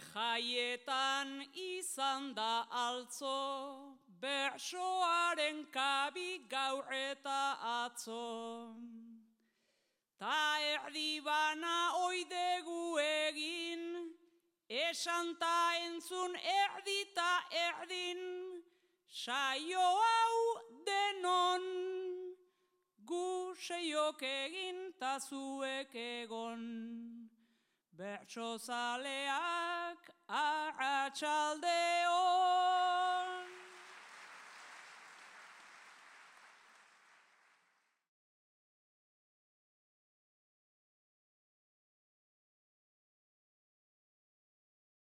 jaietan izan da altzo, bersoaren kabi gaur eta atzo. Ta erdi bana oidegu egin, esan ta entzun erdi ta erdin, saio hau denon, gu seiok egin ta zuek egon. Bertsozaleak arratsalde on.